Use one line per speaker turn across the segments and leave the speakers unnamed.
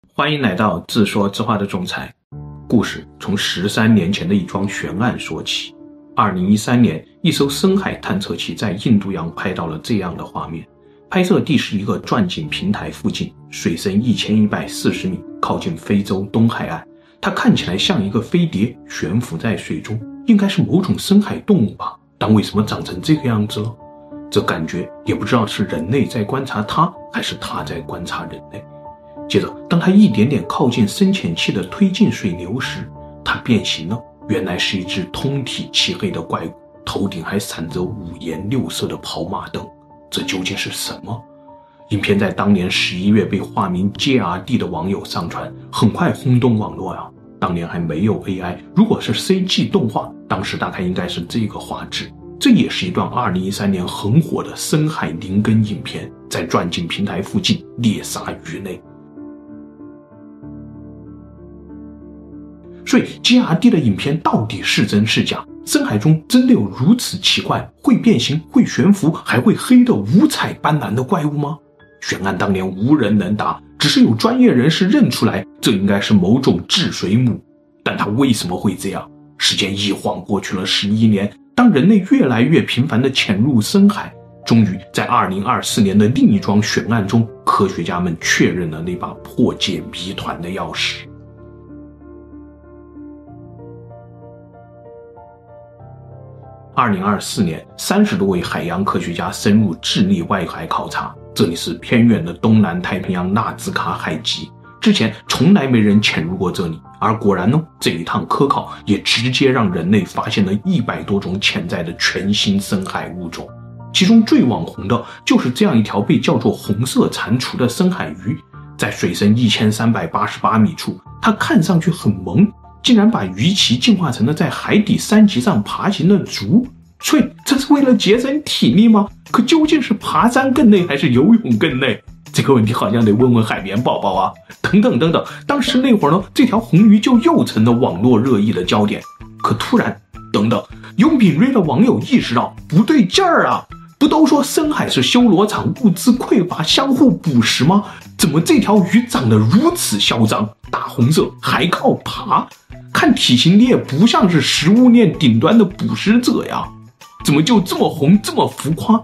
欢迎来到自说自话的总裁。故事从13年前的一桩悬案说起。2013年，一艘深海探测器在印度洋拍到了这样的画面。拍摄地是一个钻井平台附近，水深1140米，靠近非洲东海岸。它看起来像一个飞碟悬浮在水中，应该是某种深海动物吧，但为什么长成这个样子呢？这感觉也不知道是人类在观察它，还是它在观察人类。接着，当它一点点靠近深潜器的推进水流时，它变形了，原来是一只通体漆黑的怪物，头顶还闪着五颜六色的跑马灯。这究竟是什么？影片在当年11月被化名 JRD 的网友上传，很快轰动网络啊。当年还没有 AI， 如果是 CG 动画，当时大概应该是这个画质。这也是一段2013年很火的深海灵根影片，在钻井平台附近猎杀鱼类。所以 JRD 的影片到底是真是假？深海中真的有如此奇怪、会变形、会悬浮、还会黑的五彩斑斓的怪物吗？悬案当年无人能答，只是有专业人士认出来，这应该是某种治水母。但它为什么会这样？时间一晃过去了11年，当人类越来越频繁地潜入深海，终于在2024年的另一桩悬案中，科学家们确认了那把破解谜团的钥匙。2024年，30多位海洋科学家深入智利外海考察，这里是偏远的东南太平洋纳兹卡海基，之前从来没人潜入过这里。而果然呢，这一趟科考也直接让人类发现了100多种潜在的全新深海物种，其中最网红的就是这样一条被叫做红色蟾蜍的深海鱼。在水深1388米处，它看上去很萌，竟然把鱼鳍进化成了在海底山脊上爬行的猪。所以这是为了节省体力吗？可究竟是爬山更累还是游泳更累？这个问题好像得问问海绵宝宝啊！等等等等，当时那会儿呢，这条红鱼就又成了网络热议的焦点。可突然，等等，有敏锐的网友意识到不对劲儿啊！不都说深海是修罗场，物资匮乏，相互捕食吗？怎么这条鱼长得如此嚣张，大红色，还靠爬？看体型你也不像是食物链顶端的捕食者呀，怎么就这么红，这么浮夸？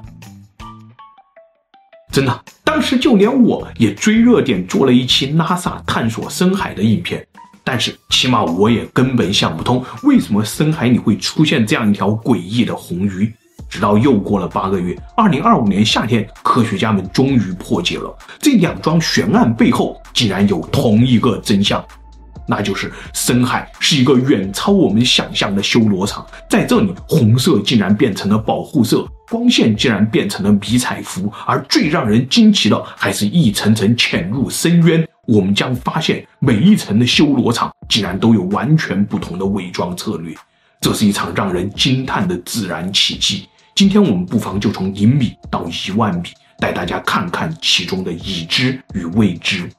真的，当时就连我也追热点做了一期 NASA 探索深海的影片，但是起码我也根本想不通，为什么深海里会出现这样一条诡异的红鱼。直到又过了8个月，2025年夏天，科学家们终于破解了这两桩悬案背后竟然有同一个真相，那就是深海是一个远超我们想象的修罗场。在这里，红色竟然变成了保护色，光线竟然变成了迷彩服，而最让人惊奇的还是一层层潜入深渊，我们将发现每一层的修罗场竟然都有完全不同的伪装策略。这是一场让人惊叹的自然奇迹。今天我们不妨就从0米到1万米，带大家看看其中的已知与未知。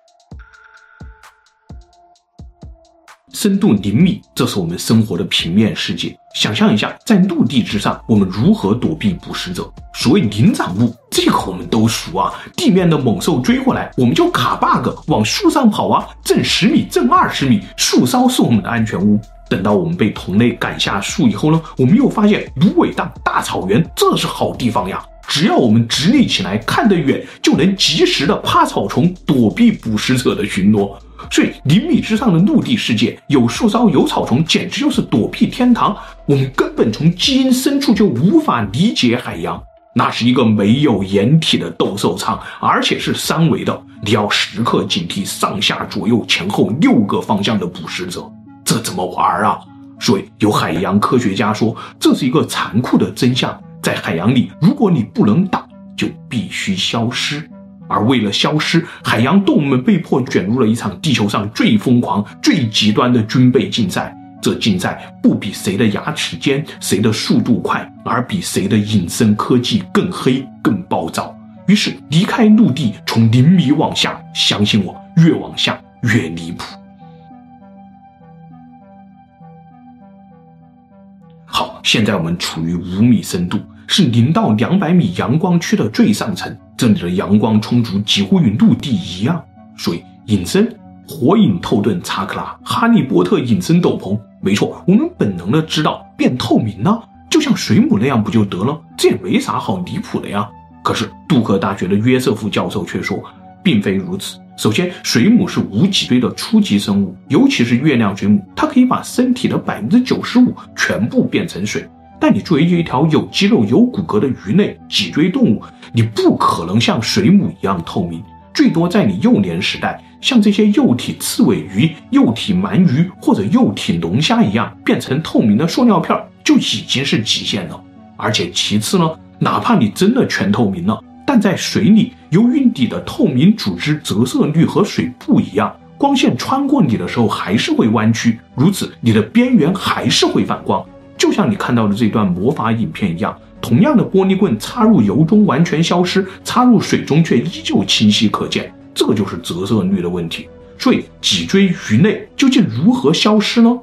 深度0米，这是我们生活的平面世界。想象一下，在陆地之上，我们如何躲避捕食者？所谓灵长目，这个我们都熟啊。地面的猛兽追过来，我们就卡 bug 往树上跑啊，正10米，正20米，树梢是我们的安全屋。等到我们被同类赶下树以后呢，我们又发现芦苇荡、大草原，这是好地方呀。只要我们直立起来，看得远，就能及时的趴草丛，躲避捕食者的巡逻。所以0米之上的陆地世界，有树梢有草丛，简直就是躲避天堂。我们根本从基因深处就无法理解海洋，那是一个没有掩体的斗兽场，而且是3维的，你要时刻警惕上下左右前后6个方向的捕食者，这怎么玩啊？所以有海洋科学家说，这是一个残酷的真相，在海洋里，如果你不能打，就必须消失。而为了消失，海洋动物们被迫卷入了一场地球上最疯狂、最极端的军备竞赛。这竞赛不比谁的牙齿尖、谁的速度快，而比谁的隐身科技更黑、更暴躁。于是离开陆地，从0米往下，相信我，越往下越离谱。好，现在我们处于5米深度，是0到200米阳光区的最上层，这里的阳光充足，几乎与陆地一样，所以隐身、火影透盾查克拉、哈利波特隐身斗篷。没错，我们本能的知道变透明呢，就像水母那样不就得了？这也没啥好离谱的呀。可是杜克大学的约瑟夫教授却说，并非如此。首先，水母是无脊椎的初级生物，尤其是月亮水母，它可以把身体的 95% 全部变成水。但你作为一条有肌肉有骨骼的鱼类脊椎动物，你不可能像水母一样透明，最多在你幼年时代，像这些幼体刺尾鱼、幼体鳗鱼或者幼体龙虾一样变成透明的塑料片，就已经是极限了。而且其次呢，哪怕你真的全透明了，但在水里，由于你的透明组织折射率和水不一样，光线穿过你的时候还是会弯曲，如此你的边缘还是会反光。就像你看到的这段魔法影片一样，同样的玻璃棍插入油中完全消失，插入水中却依旧清晰可见，这个就是折射率的问题。所以脊椎鱼类究竟如何消失呢？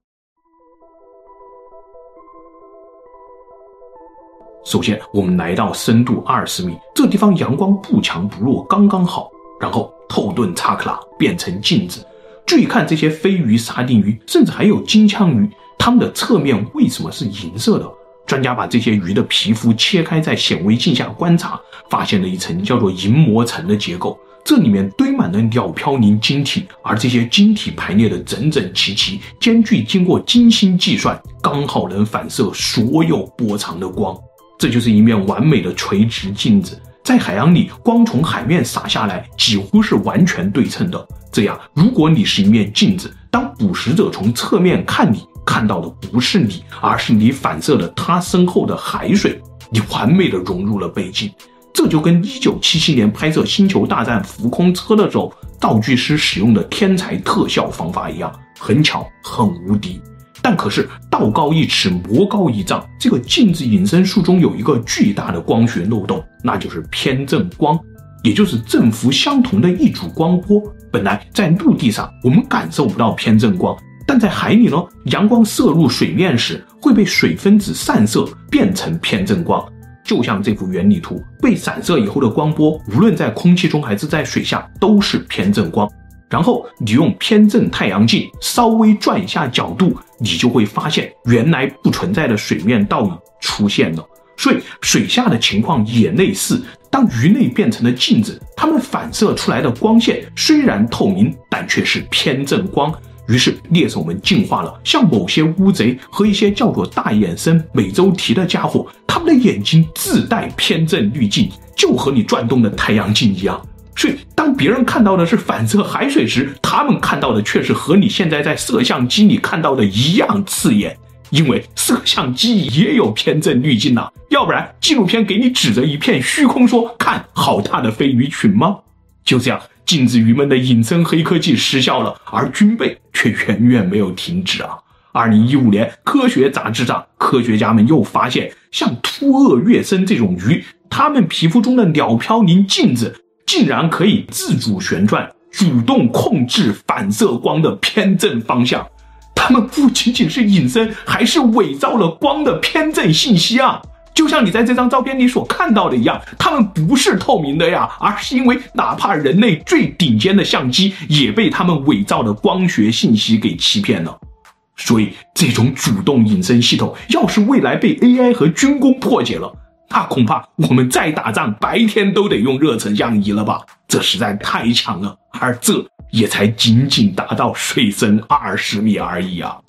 首先，我们来到深度20米，这地方阳光不强不弱，刚刚好。然后透盾查克拉变成镜子，注意看这些飞鱼、沙丁鱼，甚至还有金枪鱼，它们的侧面为什么是银色的？专家把这些鱼的皮肤切开，在显微镜下观察，发现了一层叫做银膜层的结构，这里面堆满了鸟嘌呤晶体，而这些晶体排列的整整齐齐，间距经过精心计算，刚好能反射所有波长的光。这就是一面完美的垂直镜子，在海洋里，光从海面洒下来几乎是完全对称的。这样，如果你是一面镜子，当捕食者从侧面看你，看到的不是你，而是你反射了他身后的海水，你完美的融入了背景。这就跟1977年拍摄《星球大战：浮空车》的时候，道具师使用的天才特效方法一样，很巧，很无敌。但可是道高一尺，魔高一丈，这个镜子隐身术中有一个巨大的光学漏洞，那就是偏振光，也就是振幅相同的一组光波。本来在陆地上我们感受不到偏振光，但在海里呢，阳光射入水面时会被水分子散射变成偏振光。就像这幅原理图，被散射以后的光波，无论在空气中还是在水下都是偏振光。然后你用偏振太阳镜稍微转一下角度，你就会发现原来不存在的水面倒影出现了。所以水下的情况也类似，当鱼类变成了镜子，它们反射出来的光线虽然透明，但却是偏振光。于是猎手们进化了，像某些乌贼和一些叫做大眼深美洲蹄的家伙，他们的眼睛自带偏振滤镜，就和你转动的太阳镜一样。所以当别人看到的是反射海水时，他们看到的却是和你现在在摄像机里看到的一样刺眼，因为摄像机也有偏振滤镜啊，要不然纪录片给你指着一片虚空说，看好大的飞鱼群吗？就这样，镜子鱼们的隐身黑科技失效了，而军备却远远没有停止啊。2015年科学杂志上，科学家们又发现像突鳄月参这种鱼，它们皮肤中的鸟嘌呤镜子竟然可以自主旋转，主动控制反射光的偏振方向。它们不仅仅是隐身，还是伪造了光的偏振信息啊！就像你在这张照片里所看到的一样，它们不是透明的呀，而是因为哪怕人类最顶尖的相机也被他们伪造的光学信息给欺骗了。所以这种主动隐身系统要是未来被 AI 和军工破解了，那恐怕我们再打仗白天都得用热成像仪了吧，这实在太强了，而这也才仅仅达到水深20米而已啊。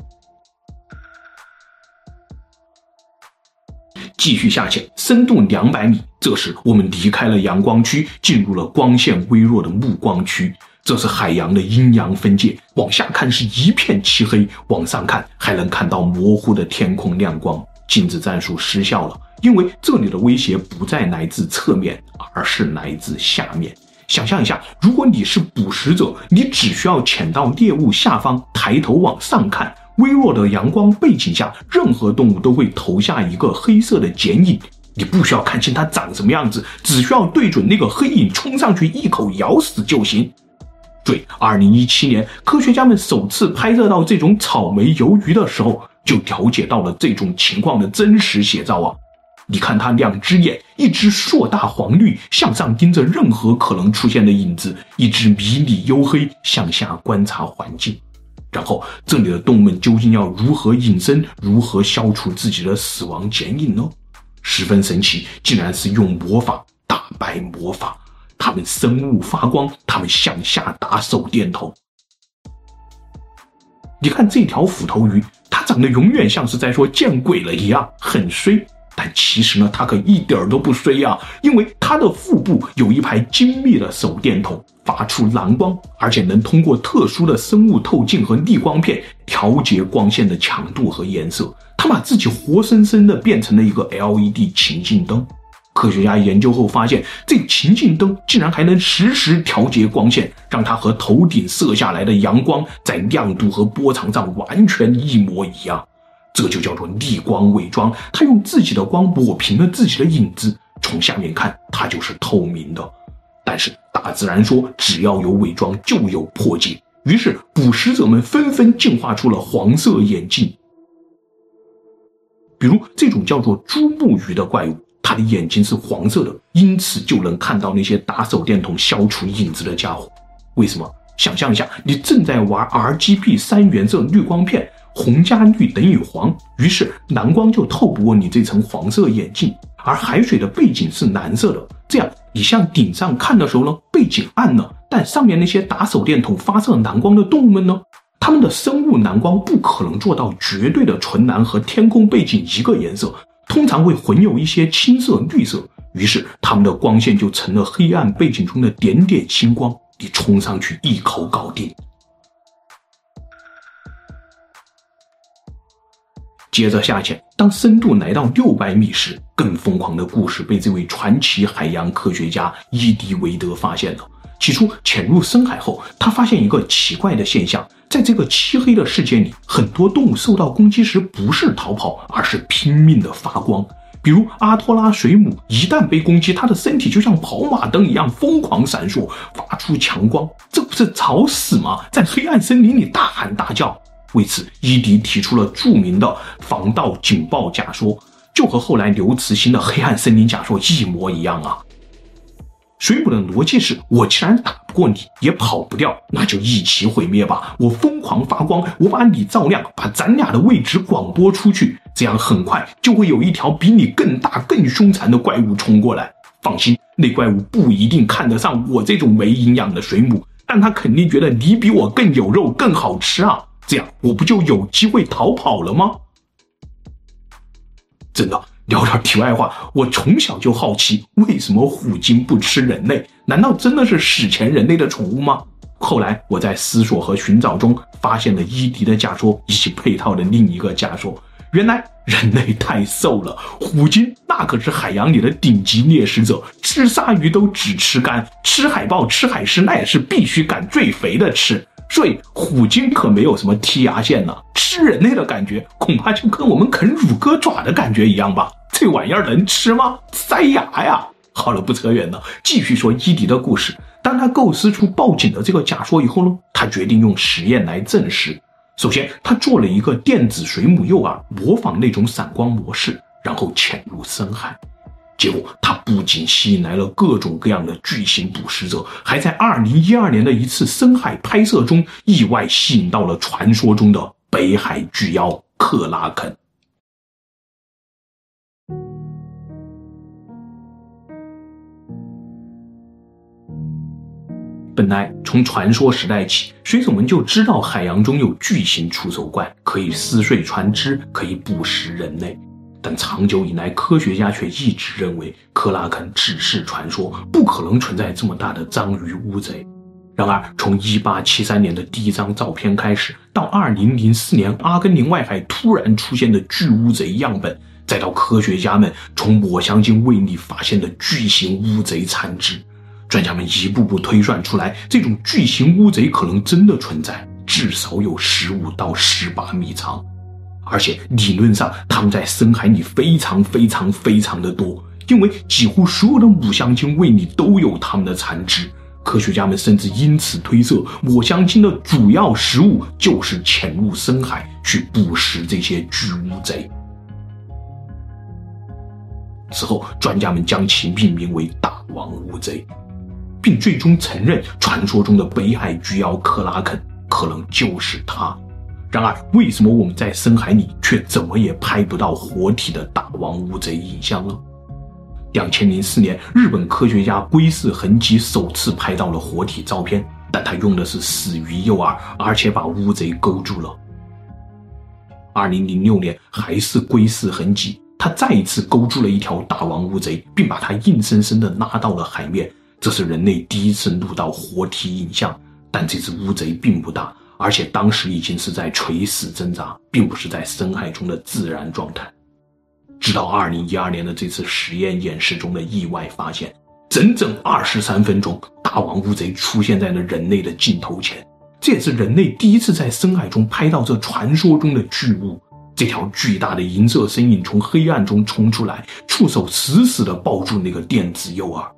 继续下潜，深度200米，这时我们离开了阳光区，进入了光线微弱的暮光区。这是海洋的阴阳分界，往下看是一片漆黑，往上看还能看到模糊的天空亮光。镜子战术失效了，因为这里的威胁不再来自侧面，而是来自下面。想象一下，如果你是捕食者，你只需要潜到猎物下方，抬头往上看，微弱的阳光背景下，任何动物都会投下一个黑色的剪影。你不需要看清它长什么样子，只需要对准那个黑影冲上去一口咬死就行。所以2017年科学家们首次拍摄到这种草莓鱿鱼的时候，就了解到了这种情况的真实写照啊。 你看它两只眼，一只硕大黄绿，向上盯着任何可能出现的影子，一只迷你黝黑，向下观察环境。然后这里的动物们究竟要如何隐身，如何消除自己的死亡剪影呢？十分神奇，竟然是用魔法打败魔法。它们生物发光，它们向下打手电筒。你看这条斧头鱼，它长得永远像是在说见鬼了一样，很衰。但其实呢，它可一点都不衰啊，因为它的腹部有一排精密的手电筒，发出蓝光，而且能通过特殊的生物透镜和逆光片调节光线的强度和颜色。它把自己活生生的变成了一个 LED 情境灯。科学家研究后发现，这情境灯竟然还能实时调节光线，让它和头顶射下来的阳光在亮度和波长上完全一模一样。这就叫做逆光伪装，它用自己的光抹平了自己的影子，从下面看它就是透明的。但是大自然说，只要有伪装就有破解，于是捕食者们纷纷进化出了黄色眼镜。比如这种叫做珠目鱼的怪物，它的眼睛是黄色的，因此就能看到那些打手电筒消除影子的家伙。为什么？想象一下，你正在玩 RGB 3原色滤光片，红加绿等于黄，于是蓝光就透不过你这层黄色眼镜，而海水的背景是蓝色的，这样你向顶上看的时候呢，背景暗了，但上面那些打手电筒发射蓝光的动物们呢，它们的生物蓝光不可能做到绝对的纯蓝和天空背景一个颜色，通常会混有一些青色、绿色，于是它们的光线就成了黑暗背景中的点点星光，你冲上去一口搞定。接着下潜，当深度来到600米时，更疯狂的故事被这位传奇海洋科学家伊迪维德发现了。起初潜入深海后，他发现一个奇怪的现象，在这个漆黑的世界里，很多动物受到攻击时不是逃跑，而是拼命的发光。比如阿托拉水母一旦被攻击，它的身体就像跑马灯一样疯狂闪烁，发出强光，这不是找死吗？在黑暗森林里大喊大叫。为此，伊迪提出了著名的防盗警报假说，就和后来刘慈欣的黑暗森林假说一模一样啊。水母的逻辑是，我既然打不过你，也跑不掉，那就一起毁灭吧！我疯狂发光，我把你照亮，把咱俩的位置广播出去，这样很快就会有一条比你更大更凶残的怪物冲过来。放心，那怪物不一定看得上我这种没营养的水母，但他肯定觉得你比我更有肉更好吃啊，这样我不就有机会逃跑了吗？真的，聊点题外话，我从小就好奇，为什么虎鲸不吃人类？难道真的是史前人类的宠物吗？后来我在思索和寻找中发现了伊迪的假说以及配套的另一个假说。原来人类太瘦了，虎鲸那可是海洋里的顶级猎食者，吃鲨鱼都只吃肝，吃海豹吃海狮那也是必须赶最肥的吃，所以虎鲸可没有什么剔牙线呢，吃人类的感觉恐怕就跟我们啃乳鸽爪的感觉一样吧，这玩意儿能吃吗？塞牙呀！好了，不扯远了，继续说伊迪的故事。当他构思出报警的这个假说以后呢，他决定用实验来证实。首先，他做了一个电子水母诱饵，模仿那种闪光模式，然后潜入深海。结果他不仅吸引来了各种各样的巨型捕食者，还在2012年的一次深海拍摄中意外吸引到了传说中的北海巨妖克拉肯。本来从传说时代起，水手们就知道海洋中有巨型触手怪，可以撕碎船只，可以捕食人类。但长久以来，科学家却一直认为克拉肯只是传说，不可能存在这么大的章鱼乌贼。然而，从1873年的第一张照片开始，到2004年阿根廷外海突然出现的巨乌贼样本，再到科学家们从抹香鲸胃里发现的巨型乌贼残肢，专家们一步步推算出来，这种巨型乌贼可能真的存在，至少有15到18米长。而且理论上它们在深海里非常的多，因为几乎所有的抹香鲸胃里都有它们的残肢。科学家们甚至因此推测，抹香鲸的主要食物就是潜入深海去捕食这些巨乌贼。 此后，专家们将其命名为大王乌贼，并最终承认传说中的北海巨妖克拉肯可能就是它。然而，为什么我们在深海里却怎么也拍不到活体的大王乌贼影像呢？2004年，日本科学家龟寺恒吉首次拍到了活体照片，但他用的是死鱼诱饵，而且把乌贼勾住了。2006年，还是龟寺恒吉，他再一次勾住了一条大王乌贼，并把它硬生生地拉到了海面。这是人类第一次录到活体影像，但这只乌贼并不大，而且当时已经是在垂死挣扎，并不是在深海中的自然状态。直到2012年的这次实验演示中的意外发现，整整23分钟，大王乌贼出现在了人类的镜头前。这也是人类第一次在深海中拍到这传说中的巨物。这条巨大的银色身影从黑暗中冲出来，触手死死地抱住那个电子诱饵。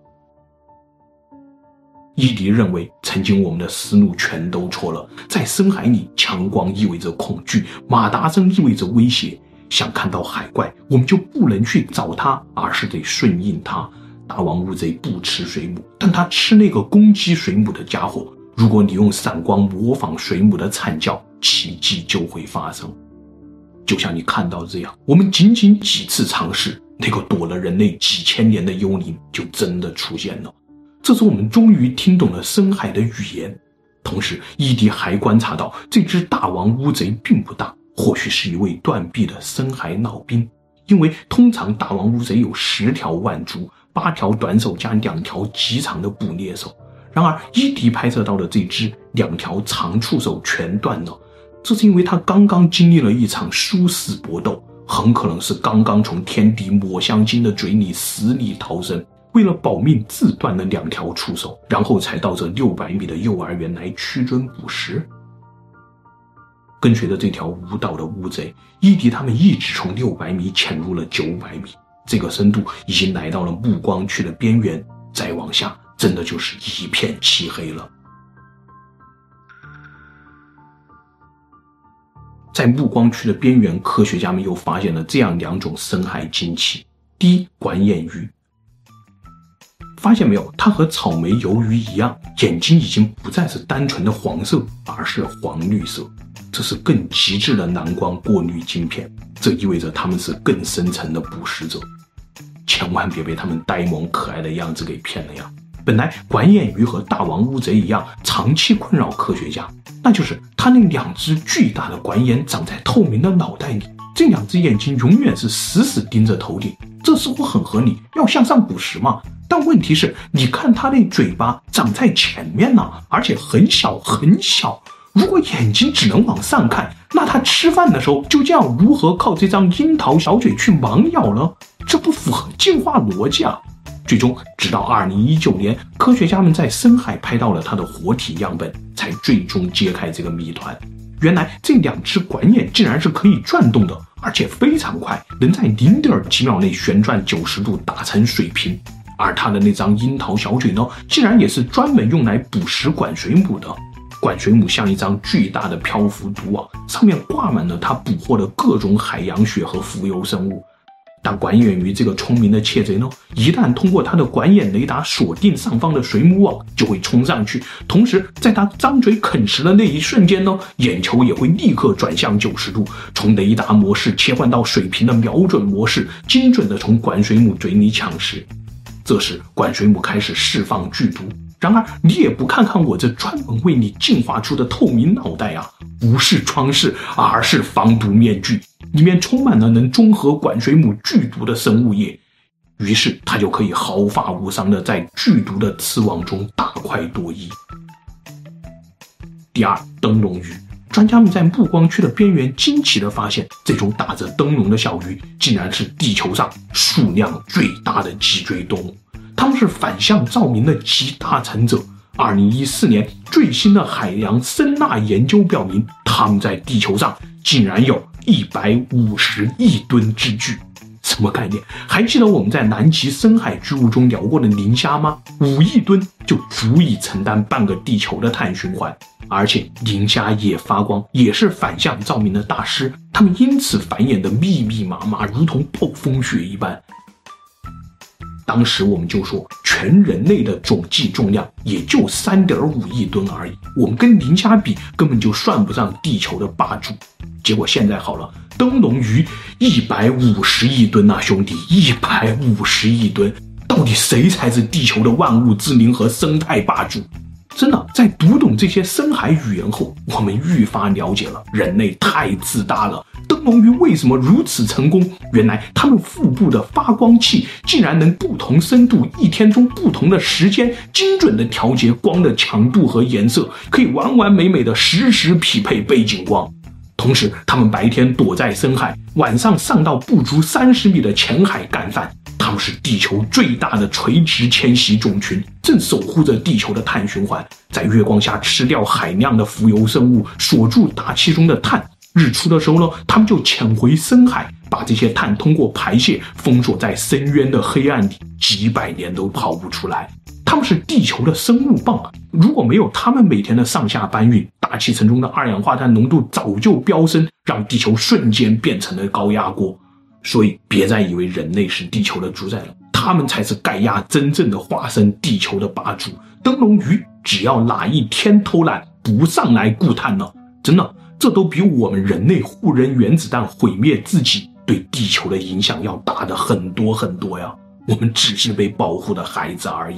伊迪认为，曾经我们的思路全都错了。在深海里，强光意味着恐惧，马达声意味着威胁。想看到海怪，我们就不能去找它，而是得顺应它。大王乌贼不吃水母，但它吃那个攻击水母的家伙。如果你用闪光模仿水母的惨叫，奇迹就会发生。就像你看到这样，我们仅仅几次尝试，那个躲了人类几千年的幽灵就真的出现了。这次我们终于听懂了深海的语言。同时，伊迪还观察到这只大王乌贼并不大，或许是一位断臂的深海老兵。因为通常大王乌贼有10条腕足、8条短手加2条极长的捕猎手。然而，伊迪拍摄到的这只2条长触手全断了，这是因为他刚刚经历了一场殊死搏斗，很可能是刚刚从天敌抹香鲸的嘴里死里逃生，为了保命自断了2条触手，然后才到这600米的幼儿园来屈尊捕食。跟随着这条无道的乌贼，伊迪他们一直从600米潜入了900米，这个深度已经来到了暮光区的边缘，再往下真的就是一片漆黑了。在暮光区的边缘，科学家们又发现了这样2种深海惊奇。第一，管眼鱼。发现没有，它和草莓鱿鱼一样，眼睛已经不再是单纯的黄色，而是黄绿色。这是更极致的蓝光过滤镜片，这意味着它们是更深层的捕食者。千万别被它们呆萌可爱的样子给骗了呀！本来管眼鱼和大王乌贼一样，长期困扰科学家，那就是它那2只巨大的管眼长在透明的脑袋里，这2只眼睛永远是死死盯着头顶，这似乎很合理，要向上捕食嘛。但问题是，你看它那嘴巴长在前面呢，而且很小很小。如果眼睛只能往上看，那它吃饭的时候就这样如何靠这张樱桃小嘴去盲咬呢？这不符合进化逻辑啊！最终，直到2019年，科学家们在深海拍到了它的活体样本，才最终揭开这个谜团。原来这2只管眼竟然是可以转动的，而且非常快，能在0.几秒内旋转90度打成水平。而它的那张樱桃小嘴呢，竟然也是专门用来捕食管水母的。管水母像一张巨大的漂浮毒网，上面挂满了它捕获的各种海洋血和浮游生物。但管眼鱼这个聪明的窃贼呢，一旦通过它的管眼雷达锁定上方的水母网，就会冲上去，同时在它张嘴啃食的那一瞬间呢，眼球也会立刻转向90度，从雷达模式切换到水平的瞄准模式，精准地从管水母嘴里抢食。这时管水母开始释放剧毒，然而你也不看看我这专门为你进化出的透明脑袋啊，不是装饰，而是防毒面具，里面充满了能中和管水母剧毒的生物液，于是它就可以毫发无伤地在剧毒的刺网中大快朵颐。第二，灯笼鱼。专家们在暮光区的边缘惊奇地发现，这种打着灯笼的小鱼竟然是地球上数量最大的脊椎动物，它们是反向照明的集大成者。2014年最新的海洋声呐研究表明，它们在地球上竟然有150亿吨之巨。什么概念？还记得我们在南极深海巨物中聊过的磷虾吗？5亿吨就足以承担半个地球的碳循环。而且磷虾也发光，也是反向照明的大师，它们因此繁衍的密密麻麻，如同暴风雪一般。 当时我们就说，全人类的总计重量也就3.5亿吨而已，我们跟磷虾比，根本就算不上地球的霸主。结果现在好了，灯笼鱼150亿吨啊，兄弟，150亿吨，到底谁才是地球的万物之灵和生态霸主？真的，在读懂这些深海语言后，我们愈发了解了人类太自大了。灯笼鱼为什么如此成功？原来它们腹部的发光器竟然能不同深度、一天中不同的时间，精准地调节光的强度和颜色，可以完完美美的实时匹配背景光。同时，它们白天躲在深海，晚上上到不足30米的浅海干饭。它们是地球最大的垂直迁徙种群，正守护着地球的碳循环，在月光下吃掉海量的浮游生物，锁住大气中的碳。日出的时候呢，它们就潜回深海，把这些碳通过排泄封锁在深渊的黑暗里，几百年都跑不出来。它们是地球的生物棒，如果没有它们每天的上下搬运，大气层中的二氧化碳浓度早就飙升，让地球瞬间变成了高压锅。所以别再以为人类是地球的主宰了，他们才是盖亚真正的化身，地球的霸主。灯笼鱼只要哪一天偷懒不上来固碳呢，真的这都比我们人类互扔原子弹毁灭自己对地球的影响要大的很多很多呀。我们只是被保护的孩子而已。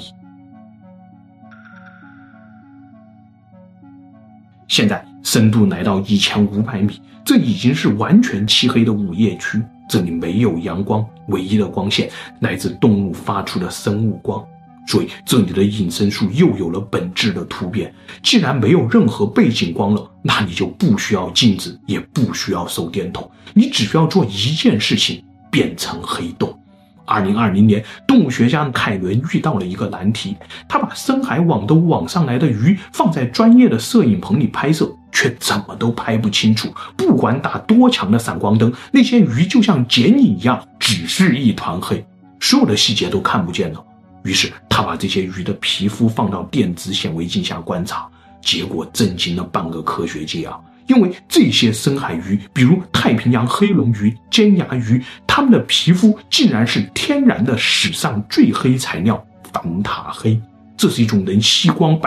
现在深度来到1500米，这已经是完全漆黑的午夜区，这里没有阳光，唯一的光线来自动物发出的生物光，所以这里的隐身术又有了本质的突变。既然没有任何背景光了，那你就不需要镜子，也不需要手电筒，你只需要做一件事情，变成黑洞。2020年，动物学家凯伦遇到了一个难题，他把深海网都网上来的鱼放在专业的摄影棚里拍摄，却怎么都拍不清楚，不管打多强的闪光灯，那些鱼就像剪影一样，只是一团黑，所有的细节都看不见了。于是他把这些鱼的皮肤放到电子显微镜下观察，结果震惊了半个科学界啊！因为这些深海鱼，比如太平洋黑龙鱼、尖牙鱼，它们的皮肤竟然是天然的史上最黑材料凡塔黑。这是一种能吸光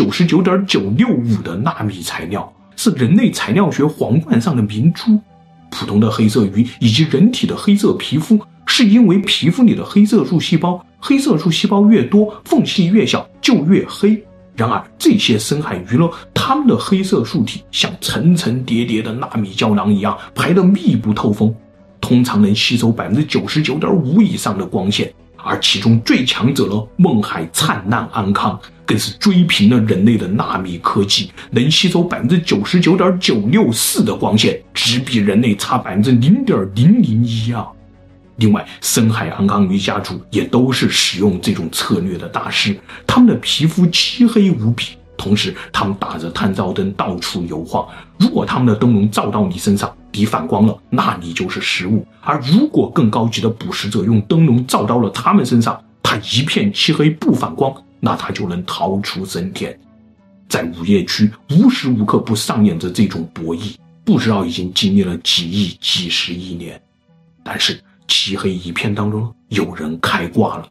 99.965% 的纳米材料，是人类材料学皇冠上的明珠。普通的黑色鱼以及人体的黑色皮肤，是因为皮肤里的黑色素细胞越多，缝隙越小，就越黑。然而这些深海鱼呢，它们的黑色素体像层层叠叠的纳米胶囊一样排得密不透风，通常能吸收 99.5% 以上的光线。而其中最强者呢，孟海灿烂安康，更是追平了人类的纳米科技，能吸收 99.964% 的光线，只比人类差 0.001% 啊。另外，深海安康鱼家族也都是使用这种策略的大师，他们的皮肤漆黑无比，同时他们打着探照灯到处游晃，如果他们的灯笼照到你身上抵反光了，那你就是食物；而如果更高级的捕食者用灯笼照到了他们身上，他一片漆黑不反光，那他就能逃出升天。在午夜区无时无刻不上演着这种博弈，不知道已经经历了几亿几十亿年。但是漆黑一片当中，有人开挂了。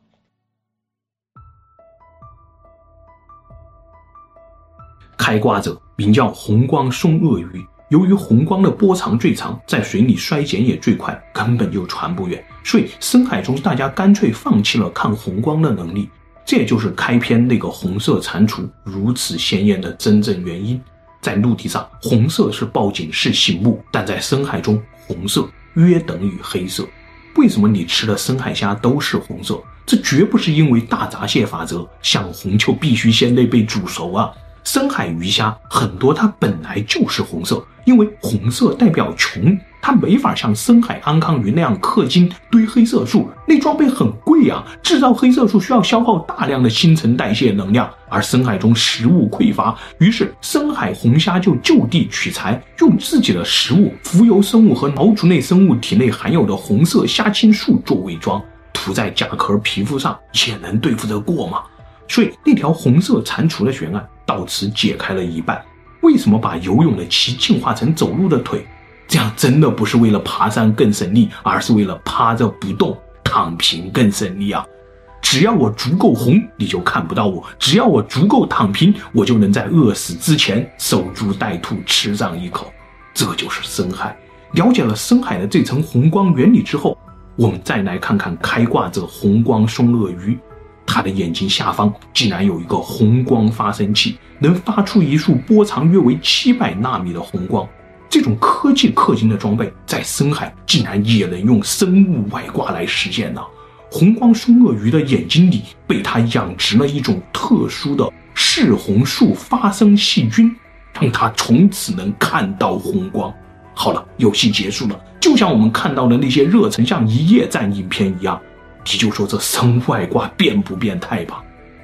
开挂者名叫红光松鳄鱼，由于红光的波长最长，在水里衰减也最快，根本就传不远，所以深海中大家干脆放弃了看红光的能力。这也就是开篇那个红色蟾蜍如此鲜艳的真正原因。在陆地上，红色是报警是醒目，但在深海中，红色约等于黑色。为什么你吃的深海虾都是红色？这绝不是因为大闸蟹法则，想红就必须先得被煮熟啊。深海鱼虾很多它本来就是红色，因为红色代表穷，它没法像深海安康鱼那样氪金堆黑色素，那装备很贵啊，制造黑色素需要消耗大量的新陈代谢能量，而深海中食物匮乏，于是深海红虾就就地取材，用自己的食物、浮游生物和脑足内生物体内含有的红色虾青素做伪装，涂在甲壳皮肤上，也能对付得过吗？所以那条红色蟾蜍的悬案到此解开了一半。为什么把游泳的鳍进化成走路的腿？这样真的不是为了爬山更省力，而是为了趴着不动躺平更省力啊。 只要我足够红，你就看不到我；只要我足够躺平，我就能在饿死之前守株待兔，吃上一口。这就是深海。了解了深海的这层红光原理之后，我们再来看看开挂着红光松鳄鱼，它的眼睛下方竟然有一个红光发生器，能发出一束波长约为700纳米的红光。这种科技氪金的装备在深海竟然也能用生物外挂来实现呢。红光松鳄鱼的眼睛里被它养殖了一种特殊的视红素发生细菌，让它从此能看到红光。好了，游戏结束了，就像我们看到的那些热成像一夜战影片一样，你就说这生物外挂变不变态吧。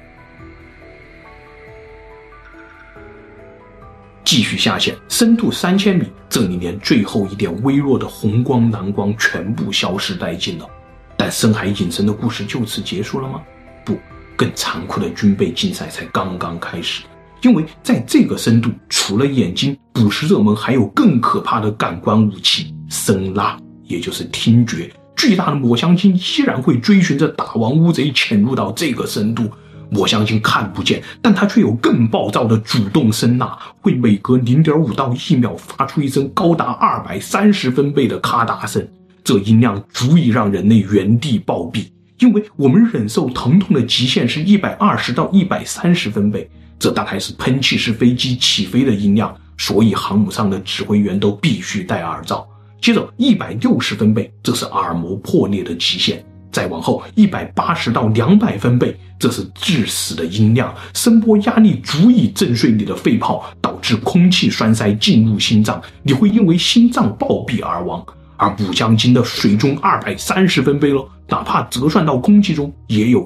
继续下线，深度3000米，这里连最后一点微弱的红光蓝光全部消失殆尽了。但深海隐身的故事就此结束了吗？不，更残酷的军备竞赛才刚刚开始。因为在这个深度，除了眼睛，捕食者们还有更可怕的感官武器——声呐，也就是听觉。巨大的抹香鲸依然会追寻着大王乌贼潜入到这个深度。抹香鲸看不见，但它却有更暴躁的主动声呐，会每隔 0.5 到1秒发出一声高达230分贝的咔嗒声。这音量足以让人类原地暴毙，因为我们忍受疼痛的极限是120到130分贝，这大概是喷气式飞机起飞的音量，所以航母上的指挥员都必须戴耳罩。接着160分贝，这是耳膜破裂的极限。再往后180到200分贝，这是致死的音量，声波压力足以震碎你的肺泡，导致空气栓塞进入心脏，你会因为心脏暴毙而亡。而抹香鲸的水中230分贝了，哪怕折算到空气中也有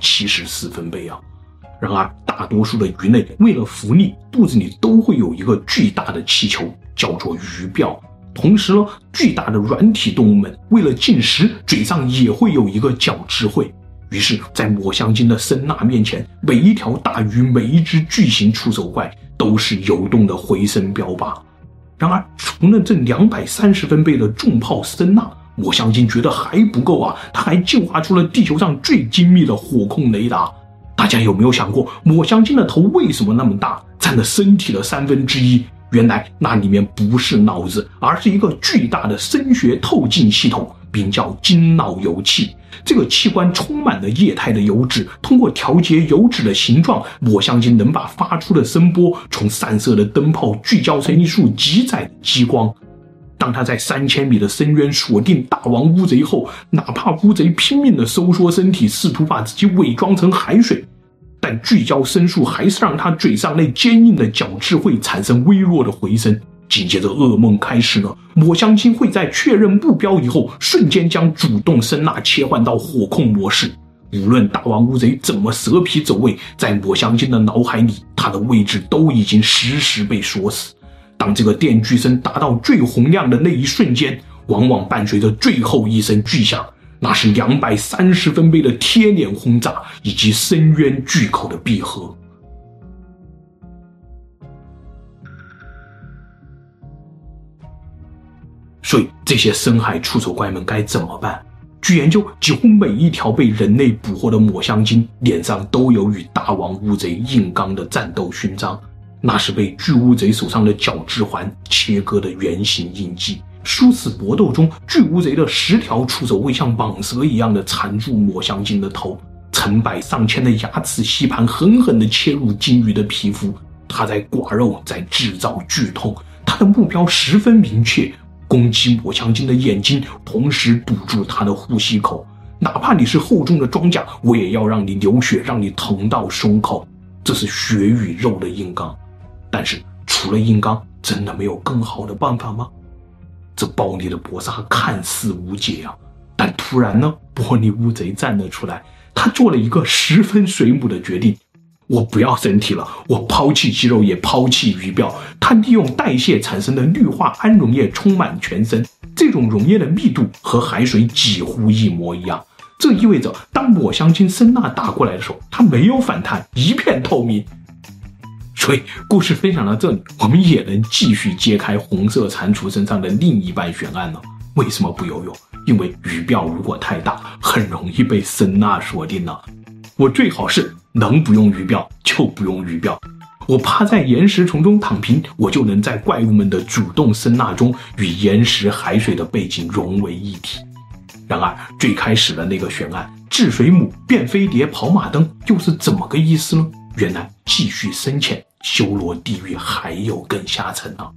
174分贝啊。然而大多数的鱼类为了浮力，肚子里都会有一个巨大的气球，叫做鱼鳔。同时呢，巨大的软体动物们为了进食，嘴上也会有一个角质喙。于是在抹香鲸的声呐面前，每一条大鱼，每一只巨型触手怪都是游动的回声标靶。然而除了这230分贝的重炮声呐，抹香鲸觉得还不够啊，它还进化出了地球上最精密的火控雷达。大家有没有想过，抹香鲸的头为什么那么大，占了身体的1/3？原来那里面不是脑子，而是一个巨大的声学透镜系统，名叫鲸脑油器。这个器官充满了液态的油脂，通过调节油脂的形状，抹香鲸能把发出的声波从散射的灯泡聚焦成一束极窄的激光。当它在3000米的深渊锁定大王乌贼后，哪怕乌贼拼命地收缩身体，试图把自己伪装成海水，但聚焦声速还是让它嘴上那坚硬的角质会产生微弱的回声。紧接着噩梦开始了，抹香鲸会在确认目标以后，瞬间将主动声呐切换到火控模式。无论大王乌贼怎么蛇皮走位，在抹香鲸的脑海里，它的位置都已经实时被锁死。当这个电锯声达到最洪亮的那一瞬间，往往伴随着最后一声巨响，那是230分贝的贴脸轰炸以及深渊巨口的闭合。所以这些深海触手怪们该怎么办？据研究，几乎每一条被人类捕获的抹香鲸脸上都有与大王乌贼硬刚的战斗勋章，那是被巨乌贼手上的角质环切割的圆形印记。殊死搏斗中，巨乌贼的10条触手会像蟒蛇一样的缠住抹香鲸的头，成百上千的牙齿吸盘狠狠地切入鲸鱼的皮肤，它在刮肉，在制造剧痛。它的目标十分明确，攻击抹香鲸的眼睛，同时堵住它的呼吸口。哪怕你是厚重的装甲，我也要让你流血，让你疼到胸口。这是血与肉的硬刚。但是除了硬刚，真的没有更好的办法吗？这暴力的搏杀看似无解啊，但突然呢，玻璃乌贼站了出来，他做了一个十分水母的决定。我不要身体了，我抛弃肌肉也抛弃鱼鳔。它利用代谢产生的氯化铵溶液充满全身，这种溶液的密度和海水几乎一模一样。这意味着当抹香鲸声呐打过来的时候，它没有反弹，一片透明。所以故事分享到这里，我们也能继续揭开红色蟾蜍身上的另一半悬案了。为什么不游泳？ 因为鱼鳔如果太大，很容易被声呐锁定了。我最好是能不用鱼鳔就不用鱼鳔，我趴在岩石丛中躺平，我就能在怪物们的主动声呐中与岩石海水的背景融为一体。然而最开始的那个悬案，治水母变飞碟跑马灯又是怎么个意思呢？原来继续深潜，修罗地狱还有更下层啊！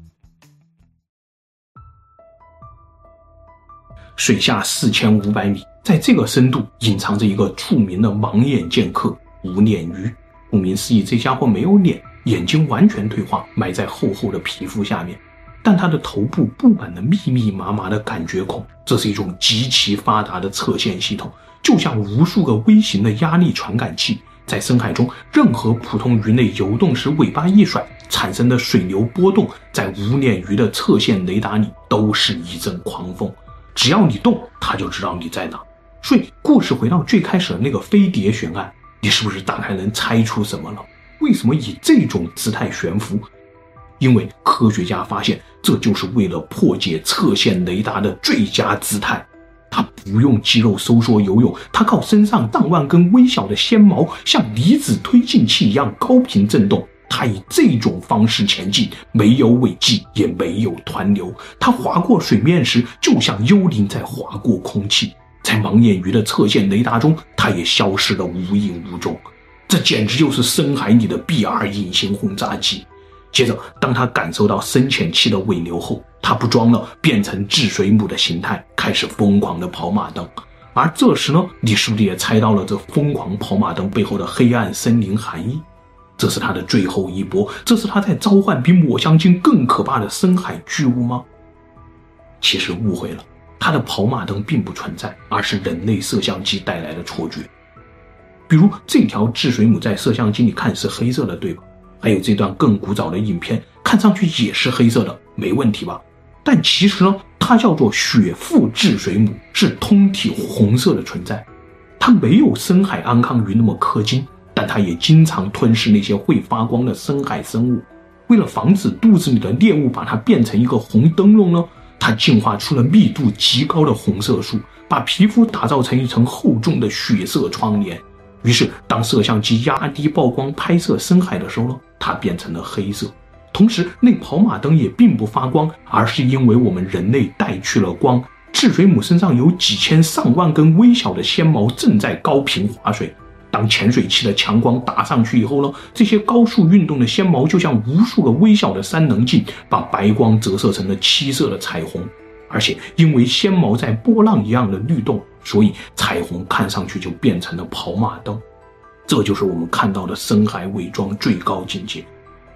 水下4500米，在这个深度隐藏着一个著名的盲眼剑客无脸鱼。顾名思义，这家伙没有脸，眼睛完全退化，埋在厚厚的皮肤下面，但他的头部布满了密密麻麻的感觉孔，这是一种极其发达的侧线系统，就像无数个微型的压力传感器。在深海中，任何普通鱼类游动时尾巴一甩产生的水流波动，在无脸鱼的侧线雷达里都是一阵狂风，只要你动，它就知道你在哪。所以故事回到最开始的那个飞碟悬案，你是不是大概能猜出什么了？为什么以这种姿态悬浮？因为科学家发现，这就是为了破解侧线雷达的最佳姿态。他不用肌肉收缩游泳，他靠身上上万根微小的纤毛像离子推进器一样高频振动，他以这种方式前进，没有尾迹也没有湍流，他划过水面时就像幽灵在划过空气，在盲眼鱼的侧线雷达中，他也消失得无影无踪。这简直就是深海里的 BR 隐形轰炸机。接着当他感受到深潜器的尾流后，他不装了，变成治水母的形态，开始疯狂的跑马灯。而这时呢，你是不是也猜到了这疯狂跑马灯背后的黑暗森林含义？这是他的最后一搏，这是他在召唤比抹香鲸更可怕的深海巨物吗？其实误会了，他的跑马灯并不存在，而是人类摄像机带来的错觉。比如这条治水母在摄像机里看是黑色的，对吧？还有这段更古早的影片，看上去也是黑色的，没问题吧？但其实呢，它叫做雪腹治水母，是通体红色的存在。它没有深海安康鱼那么氪金，但它也经常吞噬那些会发光的深海生物。为了防止肚子里的猎物把它变成一个红灯笼呢，它进化出了密度极高的红色素，把皮肤打造成一层厚重的血色窗帘。于是当摄像机压低曝光拍摄深海的时候呢，它变成了黑色。同时那跑马灯也并不发光，而是因为我们人类带去了光。治水母身上有几千上万根微小的纤毛正在高频划水，当潜水器的强光打上去以后呢，这些高速运动的纤毛就像无数个微小的三棱镜，把白光折射成了七色的彩虹。而且因为纤毛在波浪一样的律动，所以彩虹看上去就变成了跑马灯。这就是我们看到的深海伪装最高境界。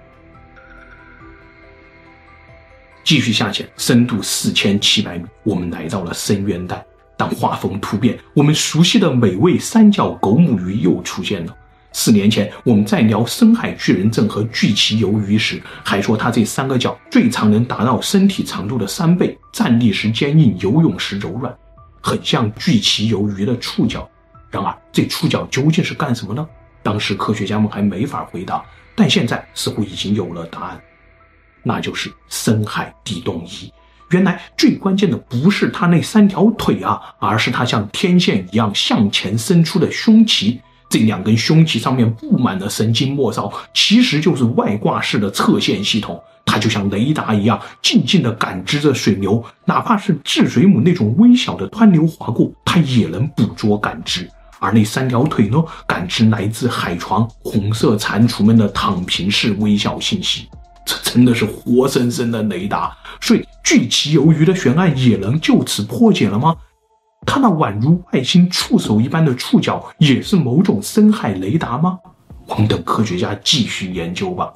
继续下潜，深度4700米，我们来到了深渊带。当画风突变，我们熟悉的美味三角狗母鱼又出现了。4年前我们在聊深海巨人症和巨鳍鱿鱼时，还说它这3个角最长能达到身体长度的3倍，站立时坚硬，游泳时柔软，很像巨鳍鱿鱼的触角。然而这触角究竟是干什么呢？当时科学家们还没法回答，但现在似乎已经有了答案，那就是深海地动仪。原来最关键的不是它那3条腿啊，而是它像天线一样向前伸出的胸鳍。这2根胸鳍上面布满了神经末梢，其实就是外挂式的侧线系统。它就像雷达一样，静静地感知着水流，哪怕是治水母那种微小的湍流划过，它也能捕捉感知。而那3条腿呢，感知来自海床红色蟾蜍们的躺平式微小信息。这真的是活生生的雷达。所以巨鳍鱿鱼的悬案也能就此破解了吗？它那宛如外星触手一般的触角也是某种深海雷达吗？我们等科学家继续研究吧。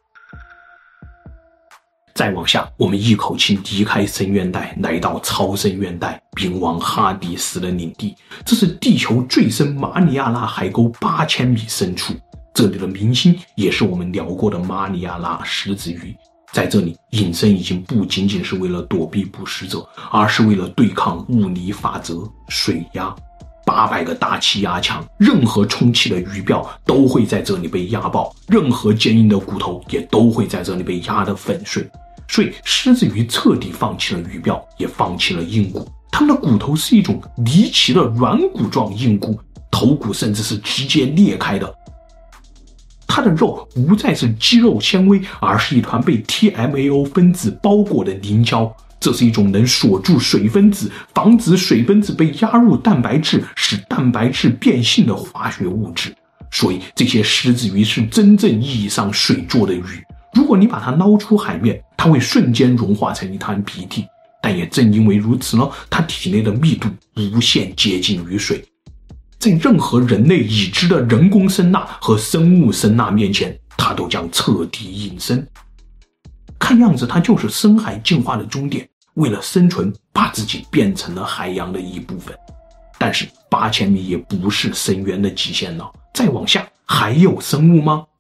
再往下，我们一口气离开深渊带，来到超深渊带，冥王哈迪斯的领地。这是地球最深马里亚纳海沟8000米深处，这里的明星也是我们聊过的马里亚纳狮子鱼。在这里隐身已经不仅仅是为了躲避捕食者，而是为了对抗物理法则水压。800个大气压强，任何充气的鱼鳔都会在这里被压爆，任何坚硬的骨头也都会在这里被压得粉碎。所以狮子鱼彻底放弃了鱼鳔，也放弃了硬骨， 它们的骨头是一种离奇的软骨状硬骨，头骨甚至是直接裂开的。它的肉不再是肌肉纤维，而是一团被 TMAO 分子包裹的凝胶。这是一种能锁住水分子，防止水分子被压入蛋白质，使蛋白质变性的化学物质。所以这些狮子鱼是真正意义上水做的鱼。如果你把它捞出海面，它会瞬间融化成一滩鼻涕。但也正因为如此呢，它体内的密度无限接近于水。在任何人类已知的人工声呐和生物声呐面前，它都将彻底隐身。看样子它就是深海进化的终点，为了生存把自己变成了海洋的一部分。但是8000米也不是深渊的极限了，再往下还有生物吗？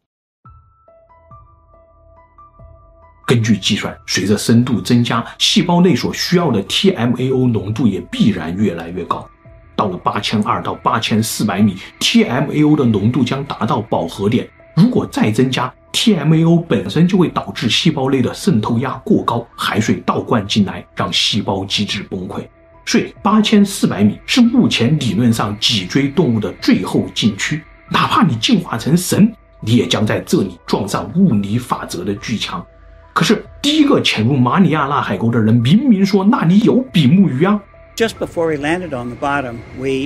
根据计算，随着深度增加，细胞内所需要的 TMAO 浓度也必然越来越高。到了8200到8400米 ，TMAO 的浓度将达到饱和点。如果再增加， TMAO 本身就会导致细胞内的渗透压过高，海水倒灌进来，让细胞机制崩溃。所以8400米是目前理论上脊椎动物的最后禁区。哪怕你进化成神，你也将在这里撞上物理法则的巨墙。可是第一个潜入马里亚纳海沟的人明明说那里有比目鱼啊。
Just before we landed on the bottom, we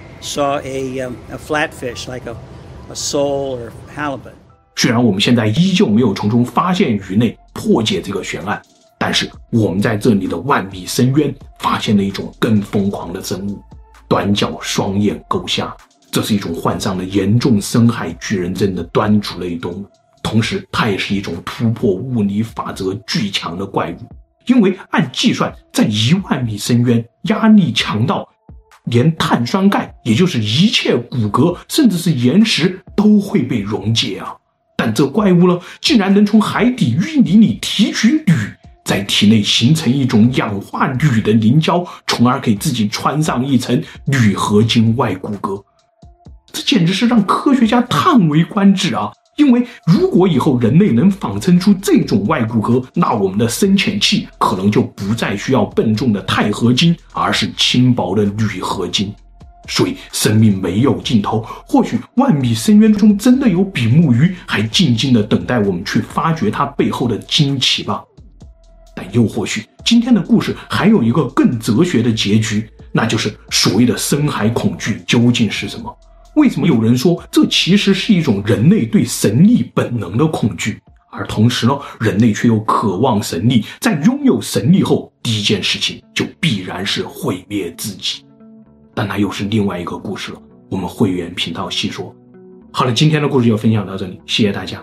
saw a flatfish like a sole or halibut.
虽然我们现在依旧没有从中发现鱼类，破解这个悬案，但是我们在这里的万米深渊发现了一种更疯狂的生物——短角双眼钩虾。这是一种患上了严重深海巨人症的端足类动物，同时它也是一种突破物理法则巨强的怪物。因为按计算，在10000米深渊，压力强到连碳酸钙，也就是一切骨骼甚至是岩石都会被溶解啊。但这怪物呢，竟然能从海底淤泥里提取铝，在体内形成一种氧化铝的凝胶，从而给自己穿上一层铝合金外骨骼。这简直是让科学家叹为观止啊！因为如果以后人类能仿生出这种外骨骼，那我们的深潜器可能就不再需要笨重的钛合金，而是轻薄的铝合金。所以生命没有尽头，或许万米深渊中真的有比目鱼，还静静地等待我们去发掘它背后的惊奇吧。但又或许今天的故事还有一个更哲学的结局，那就是所谓的深海恐惧究竟是什么？为什么有人说这其实是一种人类对神力本能的恐惧，而同时呢，人类却又渴望神力，在拥有神力后，第一件事情就必然是毁灭自己。但那又是另外一个故事了，我们会员频道细说。好了，今天的故事就分享到这里，谢谢大家。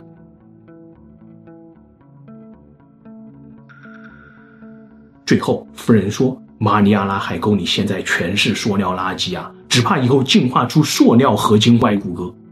最后夫人说，马里亚纳海沟里现在全是塑料垃圾啊，只怕以后进化出塑料合金外骨骼。